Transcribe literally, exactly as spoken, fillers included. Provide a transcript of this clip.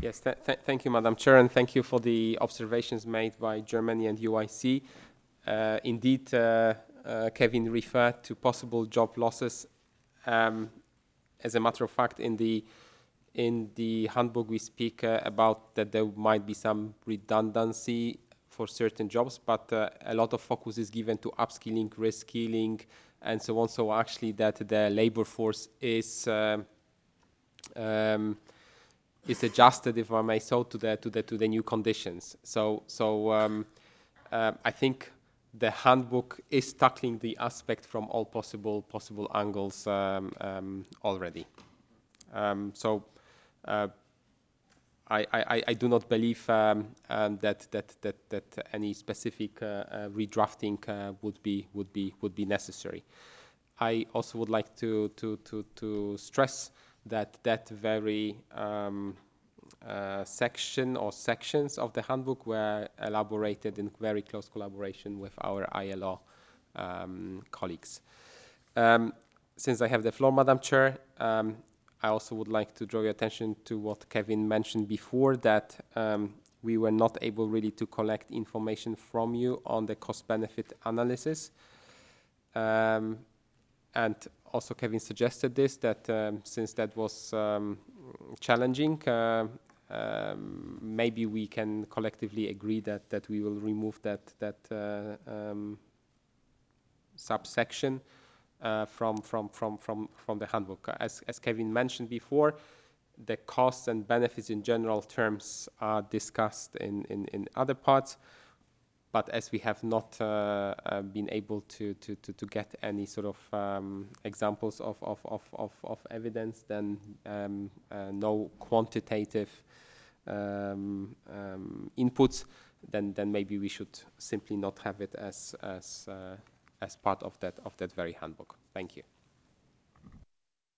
Yes, th th thank you, Madam Chair, and thank you for the observations made by Germany and U I C. Uh, indeed, uh, uh, Kevin referred to possible job losses. Um, as a matter of fact, in the in the handbook we speak uh, about that there might be some redundancy for certain jobs, but uh, a lot of focus is given to upskilling, reskilling, and so on. So actually, that the labor force is um, um, is adjusted, if I may so, to the to the to the new conditions. So so um, uh, I think the handbook is tackling the aspect from all possible possible angles um, um, already. Um, so uh, I, I, I do not believe um, um, that, that that that any specific uh, uh, redrafting uh, would be would be would be necessary. I also would like to to to, to stress that that very um, uh, section or sections of the handbook were elaborated in very close collaboration with our I L O um, colleagues. Um, since I have the floor, Madam Chair, um, I also would like to draw your attention to what Kevin mentioned before, that um, we were not able really to collect information from you on the cost-benefit analysis. Um, and also Kevin suggested this, that um, since that was um, challenging, uh, um, maybe we can collectively agree that, that we will remove that, that uh, um, subsection uh, from, from, from, from, from the handbook. As, as Kevin mentioned before, the costs and benefits in general terms are discussed in, in, in other parts, but as we have not uh, uh, been able to, to, to, to get any sort of um, examples of, of, of, of, of evidence, then um, uh, no quantitative um, um, inputs, then, then maybe we should simply not have it as, as, uh, as part of that, of that very handbook. Thank you.